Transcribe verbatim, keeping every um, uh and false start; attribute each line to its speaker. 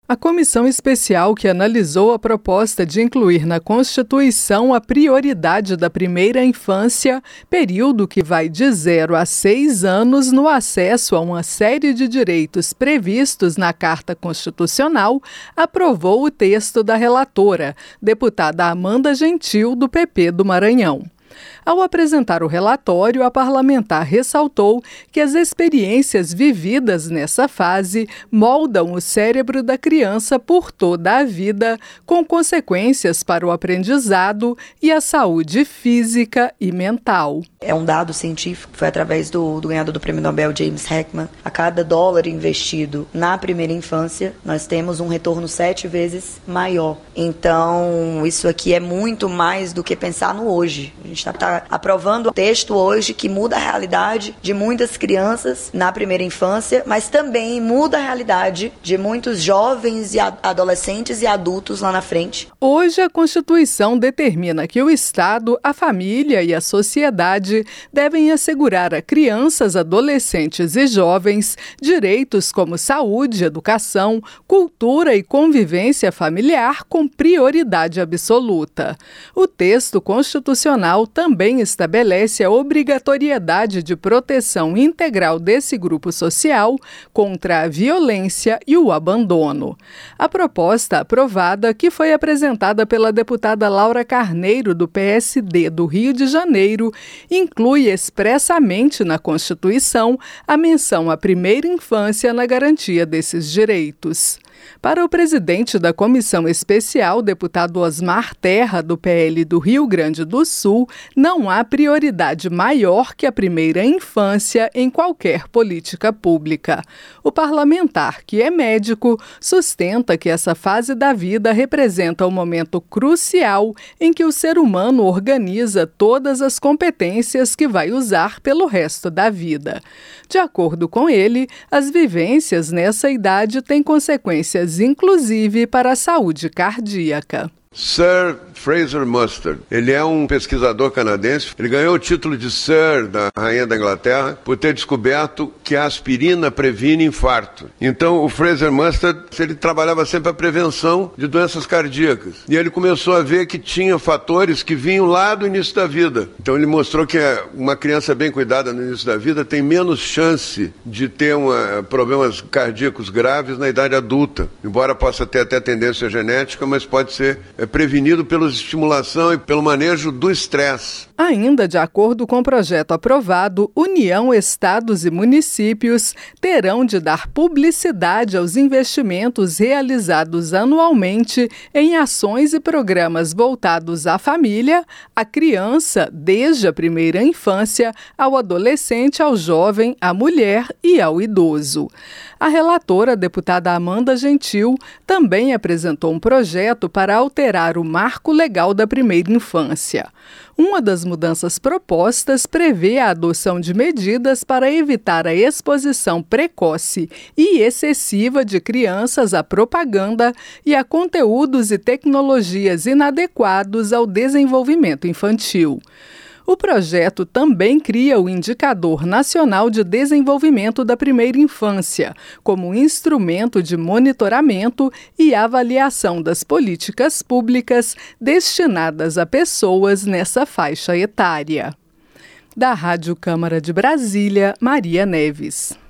Speaker 1: A comissão especial que analisou a proposta de incluir na Constituição a prioridade da primeira infância, período que vai de zero a seis anos no acesso a uma série de direitos previstos na Carta Constitucional, aprovou o texto da relatora, deputada Amanda Gentil, do P P do Maranhão. Ao apresentar o relatório, a parlamentar ressaltou que as experiências vividas nessa fase moldam o cérebro da criança por toda a vida, com consequências para o aprendizado e a saúde física e mental.
Speaker 2: É um dado científico, foi através do, do ganhador do Prêmio Nobel, James Heckman. A cada dólar investido na primeira infância, nós temos um retorno sete vezes maior. Então, isso aqui é muito mais do que pensar no hoje. A gente está aprovando um texto hoje que muda a realidade de muitas crianças na primeira infância, mas também muda a realidade de muitos jovens e adolescentes e adultos lá na frente.
Speaker 1: Hoje, a Constituição determina que o Estado, a família e a sociedade devem assegurar a crianças, adolescentes e jovens direitos como saúde, educação, cultura e convivência familiar com prioridade absoluta. O texto constitucional também estabelece a obrigatoriedade de proteção integral desse grupo social contra a violência e o abandono. A proposta aprovada, que foi apresentada pela deputada Laura Carneiro, do P S D do Rio de Janeiro, inclui expressamente na Constituição a menção à primeira infância na garantia desses direitos. Para o presidente da Comissão Especial, deputado Osmar Terra, do P L do Rio Grande do Sul, não há prioridade maior que a primeira infância em qualquer política pública. O parlamentar, que é médico, sustenta que essa fase da vida representa um momento crucial em que o ser humano organiza todas as competências que vai usar pelo resto da vida. De acordo com ele, as vivências nessa idade têm consequências inclusive para a saúde cardíaca.
Speaker 3: Sir Fraser Mustard, ele é um pesquisador canadense, ele ganhou o título de Sir da Rainha da Inglaterra por ter descoberto que a aspirina previne infarto. Então o Fraser Mustard, ele trabalhava sempre a prevenção de doenças cardíacas. E ele começou a ver que tinha fatores que vinham lá do início da vida. Então ele mostrou que uma criança bem cuidada no início da vida tem menos chance de ter uma, problemas cardíacos graves na idade adulta. Embora possa ter até tendência genética, mas pode ser é, prevenido pela estimulação e pelo manejo do estresse.
Speaker 1: Ainda de acordo com o projeto aprovado, União, Estados e municípios terão de dar publicidade aos investimentos realizados anualmente em ações e programas voltados à família, à criança, desde a primeira infância, ao adolescente, ao jovem, à mulher e ao idoso. A relatora, a deputada Amanda Gentil, também apresentou um projeto para alterar o marco legal da primeira infância. Uma das mudanças propostas prevê a adoção de medidas para evitar a exposição precoce e excessiva de crianças à propaganda e a conteúdos e tecnologias inadequados ao desenvolvimento infantil. O projeto também cria o Indicador Nacional de Desenvolvimento da Primeira Infância, como instrumento de monitoramento e avaliação das políticas públicas destinadas a pessoas nessa faixa etária. Da Rádio Câmara de Brasília, Maria Neves.